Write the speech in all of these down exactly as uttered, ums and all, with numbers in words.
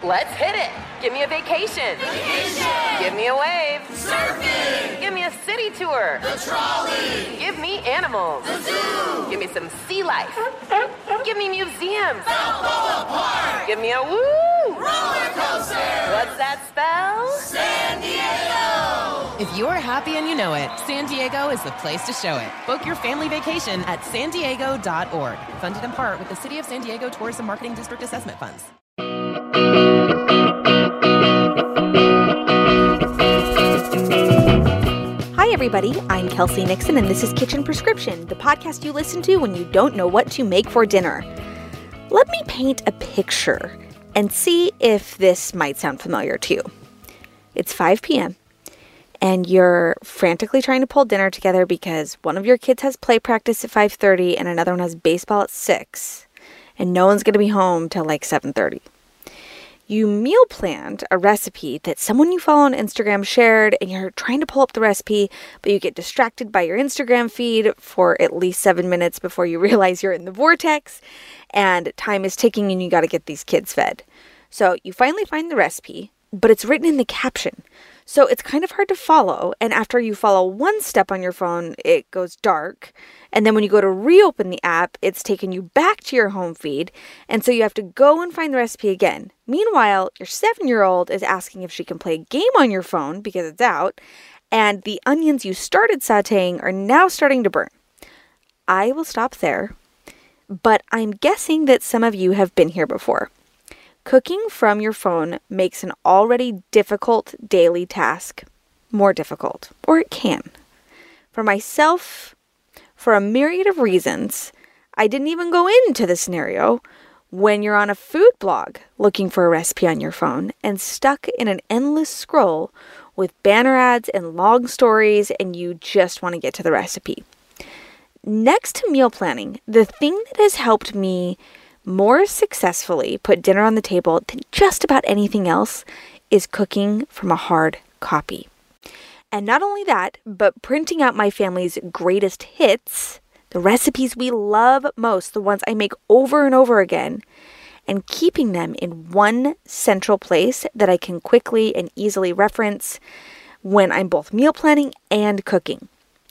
Let's hit it. Give me a vacation. Vacation. Give me a wave. Surfing. Give me a city tour. The trolley. Give me animals. The zoo. Give me some sea life. Give me museums. Balboa Park. Give me a woo. Roller coaster. What's that spell? San Diego. If you're happy and you know it, San Diego is the place to show it. Book your family vacation at san diego dot org. Funded in part with the City of San Diego Tourism Marketing District Assessment Funds. Hi, everybody. I'm Kelsey Nixon, and this is Kitchen Prescription, the podcast you listen to when you don't know what to make for dinner. Let me paint a picture and see if this might sound familiar to you. It's five p.m., and you're frantically trying to pull dinner together because one of your kids has play practice at five thirty and another one has baseball at six, and no one's going to be home till like seven thirty. You meal planned a recipe that someone you follow on Instagram shared, and you're trying to pull up the recipe, but you get distracted by your Instagram feed for at least seven minutes before you realize you're in the vortex, and time is ticking and you got to get these kids fed. So you finally find the recipe, but it's written in the caption. So it's kind of hard to follow, and after you follow one step on your phone, it goes dark, and then when you go to reopen the app, it's taken you back to your home feed, and so you have to go and find the recipe again. Meanwhile, your seven-year-old is asking if she can play a game on your phone because it's out, and the onions you started sauteing are now starting to burn. I will stop there, but I'm guessing that some of you have been here before. Cooking from your phone makes an already difficult daily task more difficult, or it can. For myself, for a myriad of reasons, I didn't even go into the scenario when you're on a food blog looking for a recipe on your phone and stuck in an endless scroll with banner ads and long stories, and you just want to get to the recipe. Next to meal planning, the thing that has helped me more successfully put dinner on the table than just about anything else is cooking from a hard copy. And not only that, but printing out my family's greatest hits, the recipes we love most, the ones I make over and over again, and keeping them in one central place that I can quickly and easily reference when I'm both meal planning and cooking.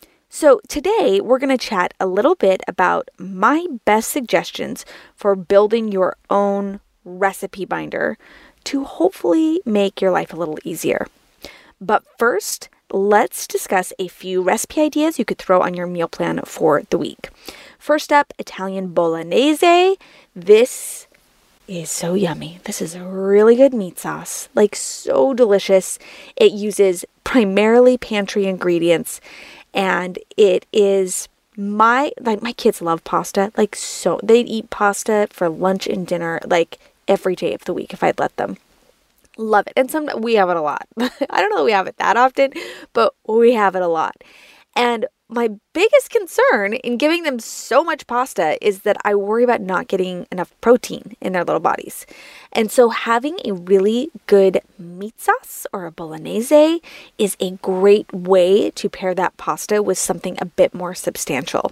So today we're going to chat a little bit about my best suggestions for building your own recipe binder to hopefully make your life a little easier. But first, let's discuss a few recipe ideas you could throw on your meal plan for the week. First up, Italian bolognese. This is so yummy. This is a really good meat sauce, like so delicious. It uses primarily pantry ingredients. And it is my, like my kids love pasta, like so, they'd eat pasta for lunch and dinner, like every day of the week if I'd let them. Love it. And some, we have it a lot. I don't know that we have it that often, but we have it a lot. And my biggest concern in giving them so much pasta is that I worry about not getting enough protein in their little bodies. And so having a really good meat sauce or a bolognese is a great way to pair that pasta with something a bit more substantial.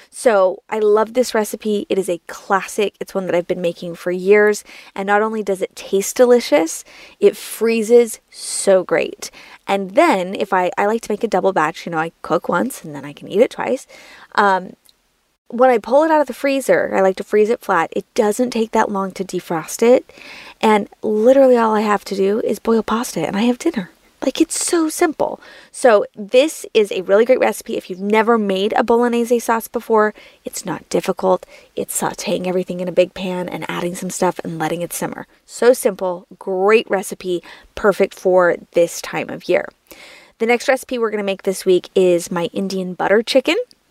So I love this recipe. It is a classic. It's one that I've been making for years. And not only does it taste delicious, it freezes so great. And then if I, I like to make a double batch, you know, I cook once and then I can eat it twice. Um, when I pull it out of the freezer, I like to freeze it flat. It doesn't take that long to defrost it. And literally all I have to do is boil pasta and I have dinner. Like, it's so simple. So this is a really great recipe. If you've never made a bolognese sauce before, it's not difficult. It's sauteing everything in a big pan and adding some stuff and letting it simmer. So simple, great recipe, perfect for this time of year. The next recipe we're going to make this week is my Indian butter chicken.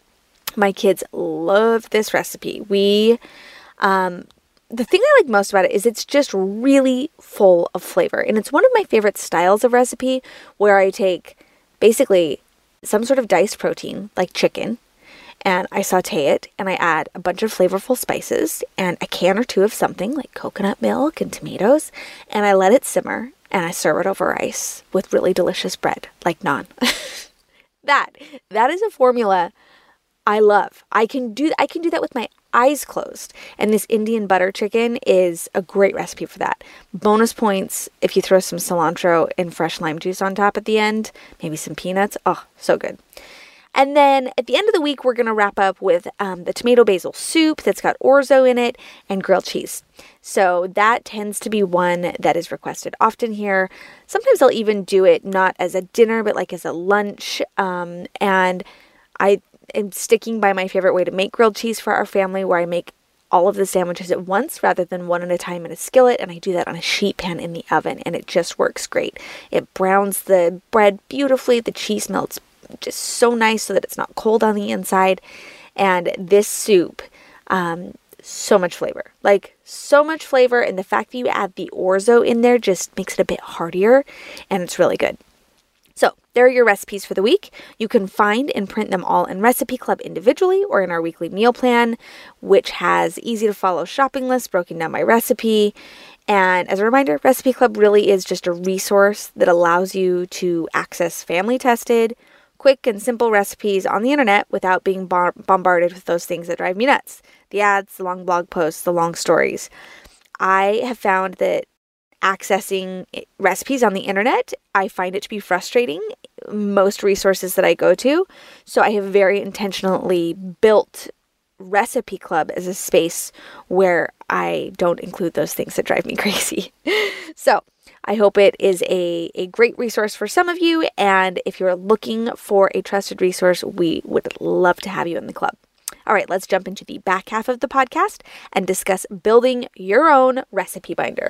My kids love this recipe. We, um, the thing I like most about it is it's just really full of flavor. And it's one of my favorite styles of recipe where I take basically some sort of diced protein like chicken and I saute it and I add a bunch of flavorful spices and a can or two of something like coconut milk and tomatoes, and I let it simmer and I serve it over rice with really delicious bread like naan. that, that is a formula I love. I can do I can do that with my eyes closed. And this Indian butter chicken is a great recipe for that. Bonus points if you throw some cilantro and fresh lime juice on top at the end, maybe some peanuts. Oh, so good. And then at the end of the week, we're going to wrap up with um, the tomato basil soup that's got orzo in it and grilled cheese. So that tends to be one that is requested often here. Sometimes I'll even do it not as a dinner, but like as a lunch. Um, and I am sticking by my favorite way to make grilled cheese for our family, where I make all of the sandwiches at once rather than one at a time in a skillet. And I do that on a sheet pan in the oven, and it just works great. It browns the bread beautifully. The cheese melts just so nice so that it's not cold on the inside. And this soup, um, so much flavor, like so much flavor. And the fact that you add the orzo in there just makes it a bit heartier, and it's really good. So there are your recipes for the week. You can find and print them all in Recipe Club individually or in our weekly meal plan, which has easy to follow shopping lists broken down by recipe. And as a reminder, Recipe Club really is just a resource that allows you to access family tested, quick and simple recipes on the internet without being bar- bombarded with those things that drive me nuts. The ads, the long blog posts, the long stories. I have found that accessing recipes on the internet, I find it to be frustrating, most resources that I go to. So I have very intentionally built Recipe Club as a space where I don't include those things that drive me crazy. So I hope it is a, a great resource for some of you. And if you're looking for a trusted resource, we would love to have you in the club. All right, let's jump into the back half of the podcast and discuss building your own recipe binder.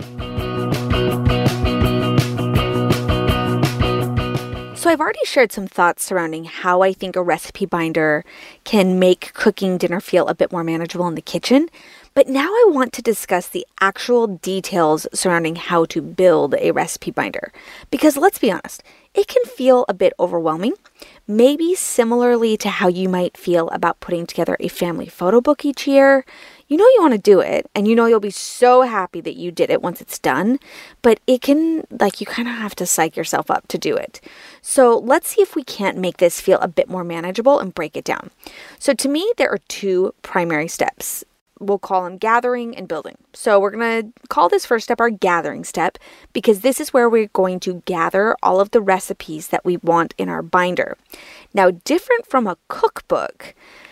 So I've already shared some thoughts surrounding how I think a recipe binder can make cooking dinner feel a bit more manageable in the kitchen. But now I want to discuss the actual details surrounding how to build a recipe binder. Because let's be honest, it can feel a bit overwhelming, maybe similarly to how you might feel about putting together a family photo book each year. You know you want to do it, and you know you'll be so happy that you did it once it's done, but it can, like, you kind of have to psych yourself up to do it. So let's see if we can't make this feel a bit more manageable and break it down. So to me, there are two primary steps. We'll call them gathering and building. So we're going to call this first step our gathering step, because this is where we're going to gather all of the recipes that we want in our binder. Now, different from a cookbook,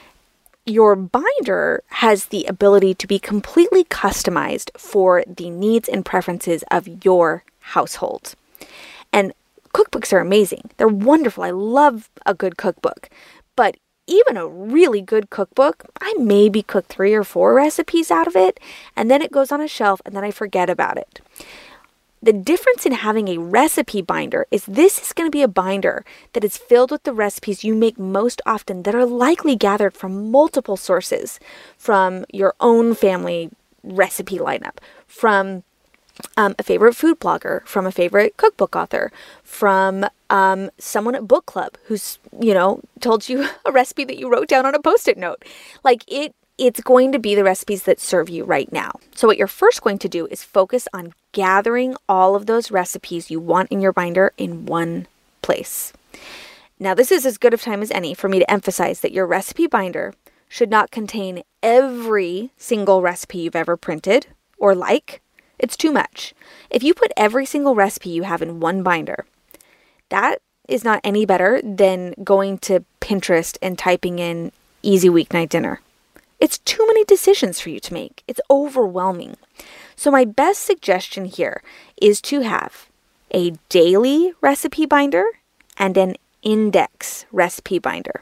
your binder has the ability to be completely customized for the needs and preferences of your household. And cookbooks are amazing. They're wonderful. I love a good cookbook. But even a really good cookbook, I maybe cook three or four recipes out of it, and then it goes on a shelf, and then I forget about it. The difference in having a recipe binder is this is going to be a binder that is filled with the recipes you make most often that are likely gathered from multiple sources, from your own family recipe lineup, from um, a favorite food blogger, from a favorite cookbook author, from um, someone at book club who's, you know, told you a recipe that you wrote down on a Post-it note. Like it, it's going to be the recipes that serve you right now. So what you're first going to do is focus on gathering all of those recipes you want in your binder in one place. Now, this is as good of time as any for me to emphasize that your recipe binder should not contain every single recipe you've ever printed or like. It's too much. If you put every single recipe you have in one binder, that is not any better than going to Pinterest and typing in easy weeknight dinner. It's too many decisions for you to make. It's overwhelming. So my best suggestion here is to have a daily recipe binder and an index recipe binder.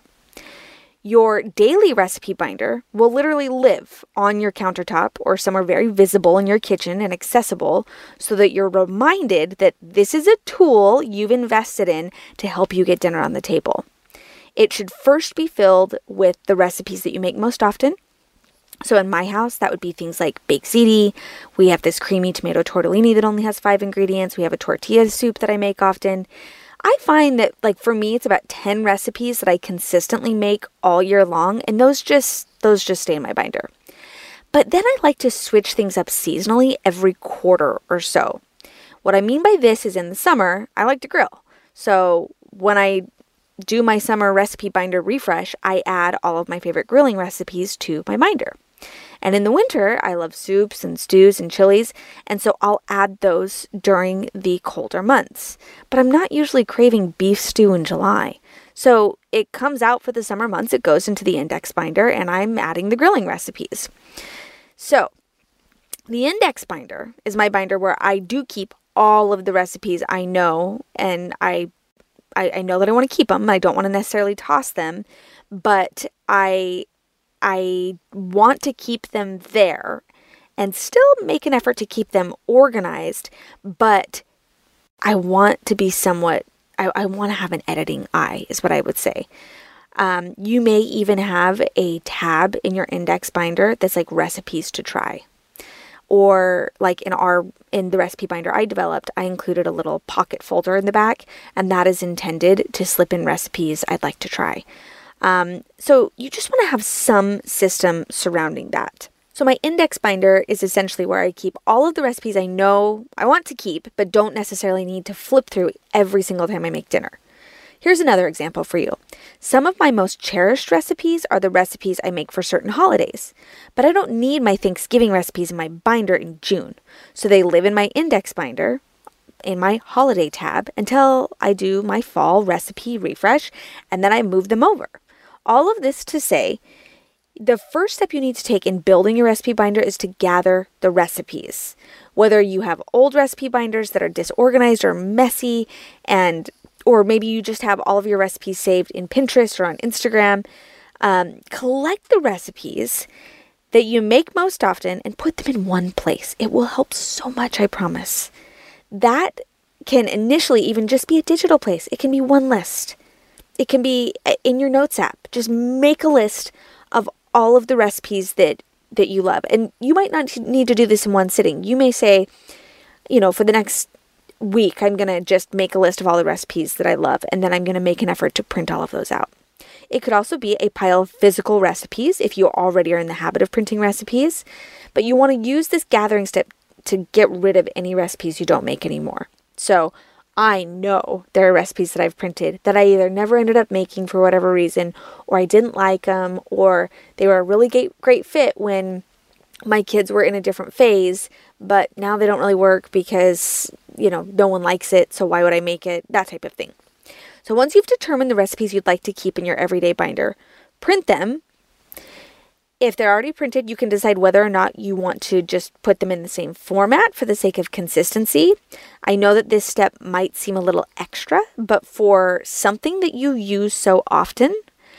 Your daily recipe binder will literally live on your countertop or somewhere very visible in your kitchen and accessible so that you're reminded that this is a tool you've invested in to help you get dinner on the table. It should first be filled with the recipes that you make most often. So in my house, that would be things like baked ziti. We have this creamy tomato tortellini that only has five ingredients. We have a tortilla soup that I make often. I find that, like, for me, it's about ten recipes that I consistently make all year long, and those just those just stay in my binder. But then I like to switch things up seasonally every quarter or so. What I mean by this is in the summer, I like to grill. So when I do my summer recipe binder refresh, I add all of my favorite grilling recipes to my binder. And in the winter, I love soups and stews and chilies, and so I'll add those during the colder months. But I'm not usually craving beef stew in July. So it comes out for the summer months, it goes into the index binder, and I'm adding the grilling recipes. So the index binder is my binder where I do keep all of the recipes I know, and I I, I know that I want to keep them. I don't want to necessarily toss them, but I I want to keep them there and still make an effort to keep them organized, but I want to be somewhat, I, I want to have an editing eye is what I would say. Um, you may even have a tab in your index binder that's like recipes to try. Or like in our, in the recipe binder I developed, I included a little pocket folder in the back, and that is intended to slip in recipes I'd like to try. Um, so you just want to have some system surrounding that. So my index binder is essentially where I keep all of the recipes I know I want to keep, but don't necessarily need to flip through every single time I make dinner. Here's another example for you. Some of my most cherished recipes are the recipes I make for certain holidays, but I don't need my Thanksgiving recipes in my binder in June. So they live in my index binder in my holiday tab until I do my fall recipe refresh, and then I move them over. All of this to say, the first step you need to take in building your recipe binder is to gather the recipes. Whether you have old recipe binders that are disorganized or messy, and or maybe you just have all of your recipes saved in Pinterest or on Instagram, um, collect the recipes that you make most often and put them in one place. It will help so much, I promise. That can initially even just be a digital place. It can be one list. It can be in your notes app. Just make a list of all of the recipes that, that you love. And you might not need to do this in one sitting. You may say, you know, for the next week, I'm going to just make a list of all the recipes that I love, and then I'm going to make an effort to print all of those out. It could also be a pile of physical recipes if you already are in the habit of printing recipes, but you want to use this gathering step to get rid of any recipes you don't make anymore. So I know there are recipes that I've printed that I either never ended up making for whatever reason, or I didn't like them, or they were a really great, great fit when my kids were in a different phase, but now they don't really work because, you know, no one likes it, so why would I make it? That type of thing. So once you've determined the recipes you'd like to keep in your everyday binder, print them. If they're already printed, you can decide whether or not you want to just put them in the same format for the sake of consistency. I know that this step might seem a little extra, but for something that you use so often,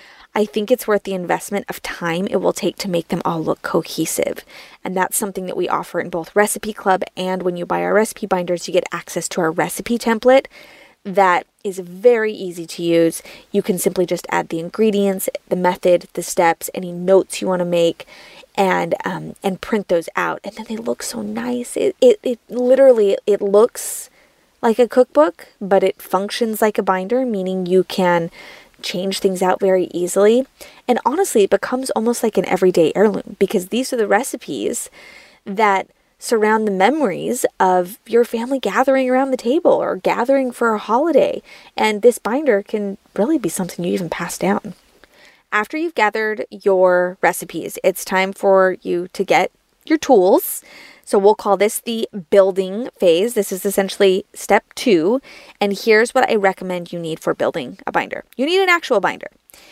I think it's worth the investment of time it will take to make them all look cohesive. And that's something that we offer in both Recipe Club, and when you buy our recipe binders, you get access to our recipe template that is very easy to use. You can simply just add the ingredients, the method, the steps, any notes you want to make, and um, and print those out. And then they look so nice. It, it, it literally, it looks like a cookbook, but it functions like a binder, meaning you can change things out very easily. And honestly, it becomes almost like an everyday heirloom, because these are the recipes that surround the memories of your family gathering around the table or gathering for a holiday. And this binder can really be something you even pass down. After you've gathered your recipes, it's time for you to get your tools. So we'll call this the building phase. This is essentially step two. And here's what I recommend you need for building a binder. You need an actual binder.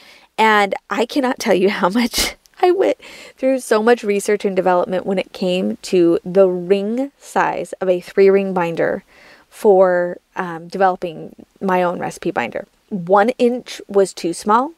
And I cannot tell you how much I went through so much research and development when it came to the ring size of a three ring binder for um, developing my own recipe binder. One inch was too small.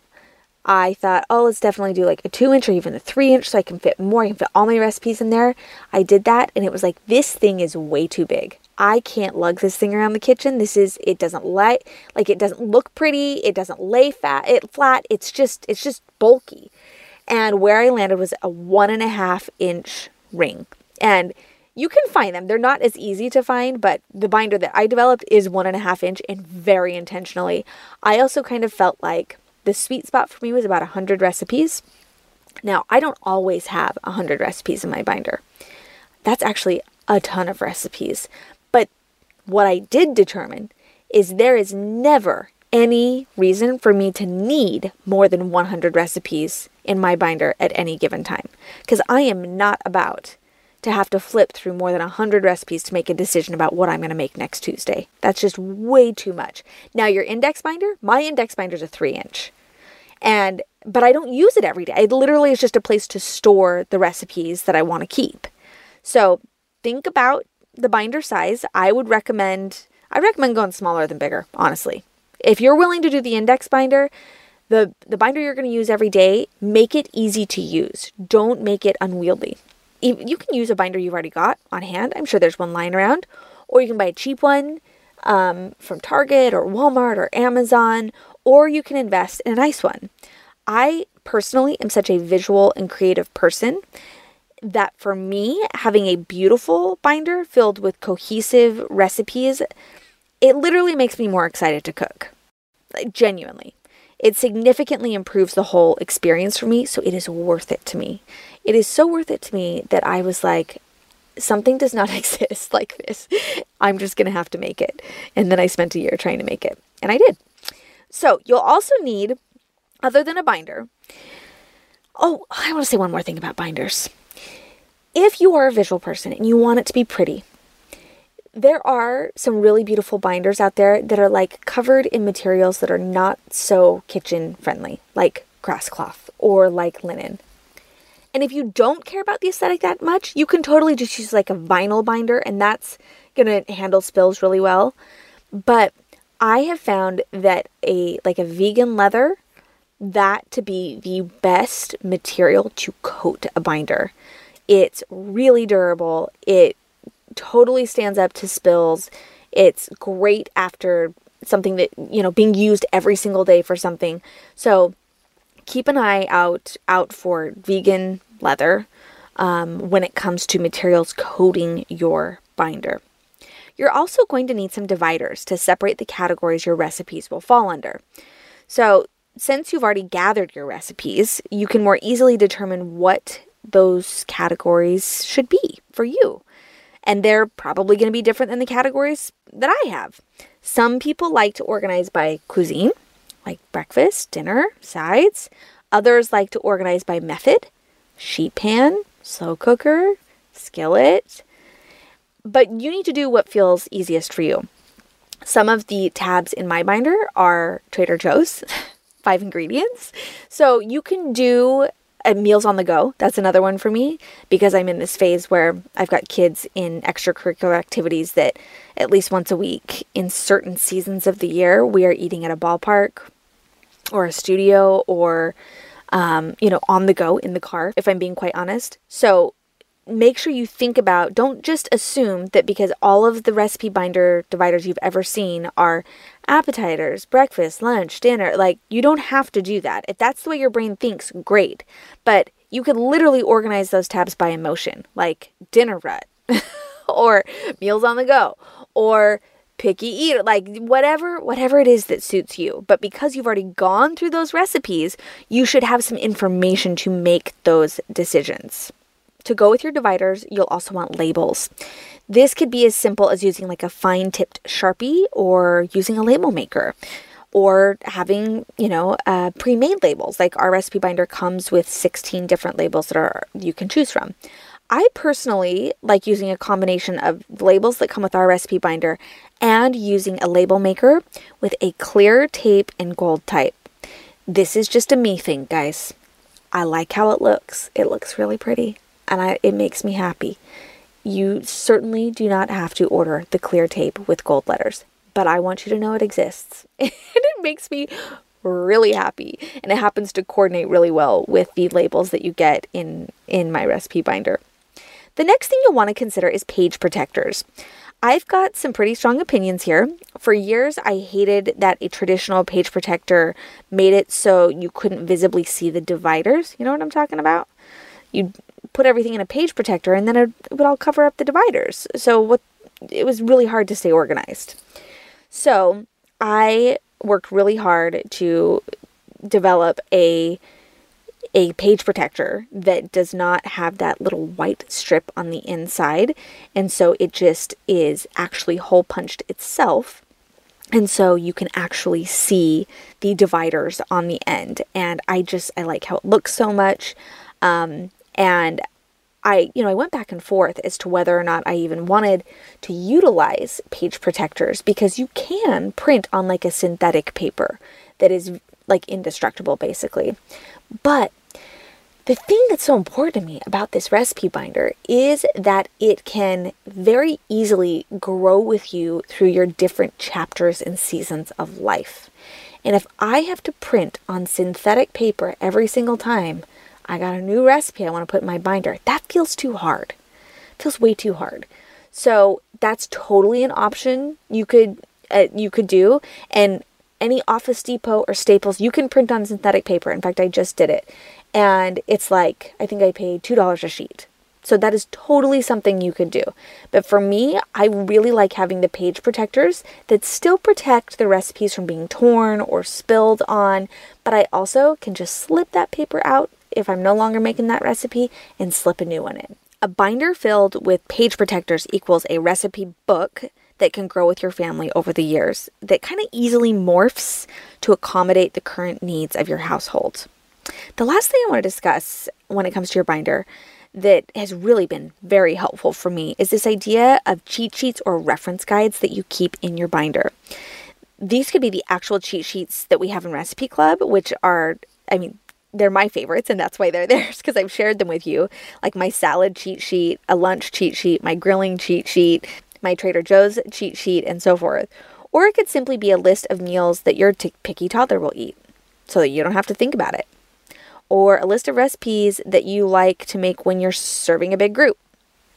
I thought, oh, let's definitely do like a two inch or even a three inch so I can fit more. I can fit all my recipes in there. I did that, and it was like, this thing is way too big. I can't lug this thing around the kitchen. This is, it doesn't lay, like it doesn't look pretty. It doesn't lay fat, it flat. It's just, it's just bulky. And where I landed was a one and a half inch ring. And you can find them. They're not as easy to find, but the binder that I developed is one and a half inch, and very intentionally. I also kind of felt like the sweet spot for me was about one hundred recipes. Now, I don't always have one hundred recipes in my binder. That's actually a ton of recipes. But what I did determine is there is never any reason for me to need more than one hundred recipes in my binder at any given time, because I am not about to have to flip through more than one hundred recipes to make a decision about what I'm going to make next Tuesday. That's just way too much. Now, your index binder, my index binder is a three inch. And, but I don't use it every day. It literally is just a place to store the recipes that I want to keep. So think about the binder size. I would recommend, I recommend going smaller than bigger, honestly. If you're willing to do the index binder, the, the binder you're going to use every day, make it easy to use. Don't make it unwieldy. You can use a binder you've already got on hand. I'm sure there's one lying around. Or you can buy a cheap one um, from Target or Walmart or Amazon. Or you can invest in a nice one. I personally am such a visual and creative person that for me, having a beautiful binder filled with cohesive recipes, it literally makes me more excited to cook. Like, genuinely. It significantly improves the whole experience for me, so it is worth it to me. It is so worth it to me that I was like, something does not exist like this. I'm just going to have to make it. And then I spent a year trying to make it. And I did. So you'll also need, other than a binder, oh, I want to say one more thing about binders. If you are a visual person and you want it to be pretty, there are some really beautiful binders out there that are like covered in materials that are not so kitchen friendly, like grass cloth or like linen. And if you don't care about the aesthetic that much, you can totally just use like a vinyl binder, and that's going to handle spills really well. But I have found that a like a vegan leather, that to be the best material to coat a binder. It's really durable. It totally stands up to spills. It's great after something that, you know, being used every single day for something. So keep an eye out out for vegan leather um, when it comes to materials coating your binder. You're also going to need some dividers to separate the categories your recipes will fall under. So since you've already gathered your recipes, you can more easily determine what those categories should be for you. And they're probably going to be different than the categories that I have. Some people like to organize by cuisine, like breakfast, dinner, sides. Others like to organize by method, sheet pan, slow cooker, skillet. But you need to do what feels easiest for you. Some of the tabs in my binder are Trader Joe's, five ingredients. So you can do uh, meals on the go. That's another one for me, because I'm in this phase where I've got kids in extracurricular activities that at least once a week in certain seasons of the year, we are eating at a ballpark or a studio or, um, you know, on the go in the car, if I'm being quite honest. So make sure you think about, don't just assume that because all of the recipe binder dividers you've ever seen are appetizers, breakfast, lunch, dinner. Like, you don't have to do that. If that's the way your brain thinks, great. But you could literally organize those tabs by emotion, like dinner rut or meals on the go or picky eater, like whatever, whatever it is that suits you. But because you've already gone through those recipes, you should have some information to make those decisions. To go with your dividers, you'll also want labels. This could be as simple as using like a fine-tipped Sharpie or using a label maker or having, you know, uh, pre-made labels. Like our recipe binder comes with sixteen different labels that are you can choose from. I personally like using a combination of labels that come with our recipe binder and using a label maker with a clear tape and gold type. This is just a me thing, guys. I like how it looks. It looks really pretty. And I, it makes me happy. You certainly do not have to order the clear tape with gold letters, but I want you to know it exists. And it makes me really happy. And it happens to coordinate really well with the labels that you get in, in my recipe binder. The next thing you'll want to consider is page protectors. I've got some pretty strong opinions here. For years, I hated that a traditional page protector made it so you couldn't visibly see the dividers. You know what I'm talking about? You put everything in a page protector and then it would all cover up the dividers. So what it was really hard to stay organized. So I worked really hard to develop a a page protector that does not have that little white strip on the inside. And so it just is actually hole punched itself. And so you can actually see the dividers on the end. And I just, I like how it looks so much. Um, and I, you know, I went back and forth as to whether or not I even wanted to utilize page protectors, because you can print on like a synthetic paper that is like indestructible basically. But the thing that's so important to me about this recipe binder is that it can very easily grow with you through your different chapters and seasons of life. And if I have to print on synthetic paper every single time I got a new recipe I want to put in my binder, that feels too hard. It feels way too hard. So that's totally an option you could uh, you could do. And any Office Depot or Staples, you can print on synthetic paper. In fact, I just did it. And it's like, I think I paid two dollars a sheet. So that is totally something you could do. But for me, I really like having the page protectors that still protect the recipes from being torn or spilled on. But I also can just slip that paper out if I'm no longer making that recipe and slip a new one in. A binder filled with page protectors equals a recipe book that can grow with your family over the years, that kind of easily morphs to accommodate the current needs of your household. The last thing I want to discuss when it comes to your binder that has really been very helpful for me is this idea of cheat sheets or reference guides that you keep in your binder. These could be the actual cheat sheets that we have in Recipe Club, which are, I mean, they're my favorites, and that's why they're there, because I've shared them with you, like my salad cheat sheet, a lunch cheat sheet, my grilling cheat sheet, my Trader Joe's cheat sheet, and so forth. Or it could simply be a list of meals that your t- picky toddler will eat, so that you don't have to think about it. Or a list of recipes that you like to make when you're serving a big group.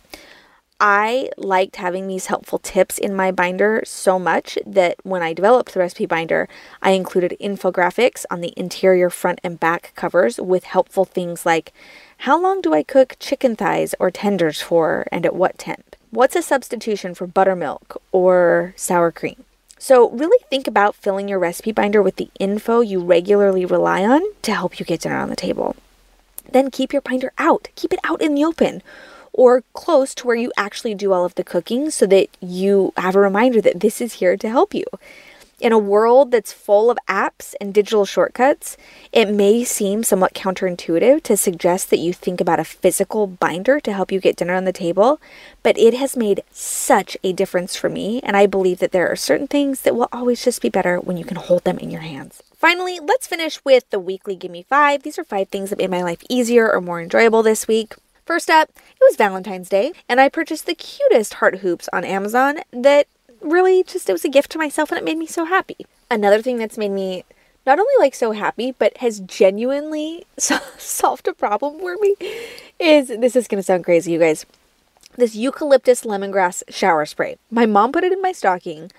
I liked having these helpful tips in my binder so much that when I developed the recipe binder, I included infographics on the interior front and back covers with helpful things like, how long do I cook chicken thighs or tenders for and at what temp? What's a substitution for buttermilk or sour cream? So really think about filling your recipe binder with the info you regularly rely on to help you get dinner on the table. Then keep your binder out. Keep it out in the open or close to where you actually do all of the cooking so that you have a reminder that this is here to help you. In a world that's full of apps and digital shortcuts, it may seem somewhat counterintuitive to suggest that you think about a physical binder to help you get dinner on the table, but it has made such a difference for me, and I believe that there are certain things that will always just be better when you can hold them in your hands. Finally, let's finish with the weekly Gimme Five. These are five things that made my life easier or more enjoyable this week. First up, it was Valentine's Day, and I purchased the cutest heart hoops on Amazon that really just, it was a gift to myself and it made me so happy. Another thing that's made me not only like so happy, but has genuinely so- solved a problem for me is, this is going to sound crazy, you guys, this eucalyptus lemongrass shower spray. My mom put it in my stocking.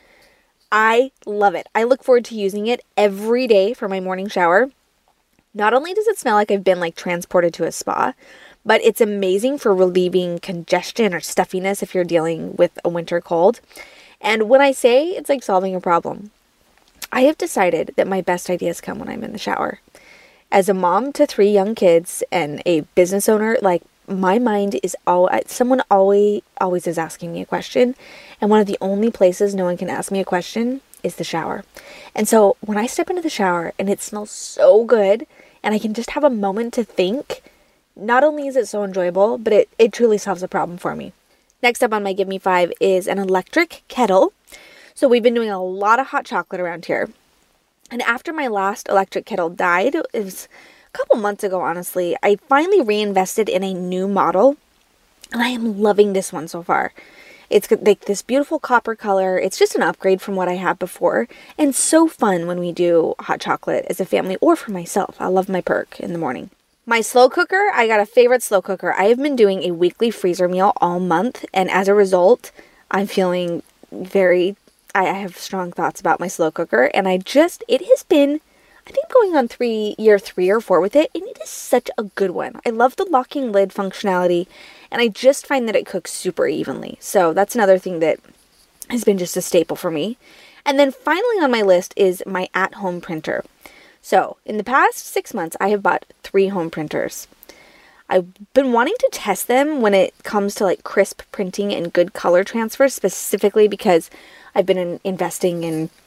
I love it. I look forward to using it every day for my morning shower. Not only does it smell like I've been like transported to a spa, but it's amazing for relieving congestion or stuffiness if you're dealing with a winter cold. And when I say it's like solving a problem, I have decided that my best ideas come when I'm in the shower. As a mom to three young kids and a business owner, like my mind is all, someone always, always is asking me a question. And one of the only places no one can ask me a question is the shower. And so when I step into the shower and it smells so good and I can just have a moment to think, not only is it so enjoyable, but it, it truly solves a problem for me. Next up on my Give Me Five is an electric kettle. So we've been doing a lot of hot chocolate around here. And after my last electric kettle died, it was a couple months ago, honestly, I finally reinvested in a new model. And I am loving this one so far. It's like this beautiful copper color. It's just an upgrade from what I had before. And so fun when we do hot chocolate as a family or for myself. I love my perk in the morning. My slow cooker, I got a favorite slow cooker. I have been doing a weekly freezer meal all month, and as a result, I'm feeling very, I have strong thoughts about my slow cooker, and I just, it has been, I think going on three, year three or four with it, and it is such a good one. I love the locking lid functionality, and I just find that it cooks super evenly. So that's another thing that has been just a staple for me. And then finally on my list is my at-home printer. So, in the past six months, I have bought three home printers. I've been wanting to test them when it comes to like crisp printing and good color transfer, specifically because I've been in, investing in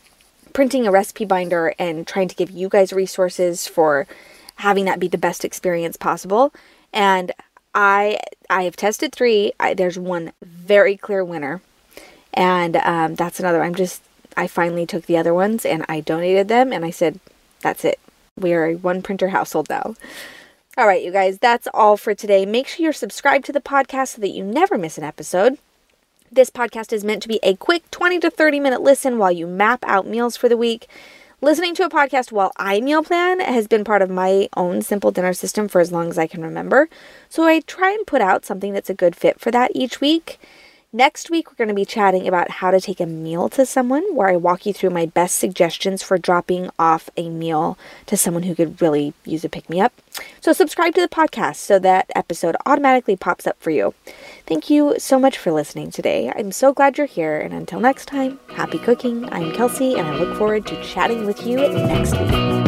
printing a recipe binder and trying to give you guys resources for having that be the best experience possible. And I I have tested three. I, there's one very clear winner. And um, that's another. I'm just, I finally took the other ones and I donated them. And I said, that's it. We are a one printer household now. All right, you guys, that's all for today. Make sure you're subscribed to the podcast so that you never miss an episode. This podcast is meant to be a quick twenty to thirty minute listen while you map out meals for the week. Listening to a podcast while I meal plan has been part of my own simple dinner system for as long as I can remember. So I try and put out something that's a good fit for that each week. Next week, we're going to be chatting about how to take a meal to someone, where I walk you through my best suggestions for dropping off a meal to someone who could really use a pick-me-up. So subscribe to the podcast so that episode automatically pops up for you. Thank you so much for listening today. I'm so glad you're here. And until next time, happy cooking. I'm Kelsey, and I look forward to chatting with you next week.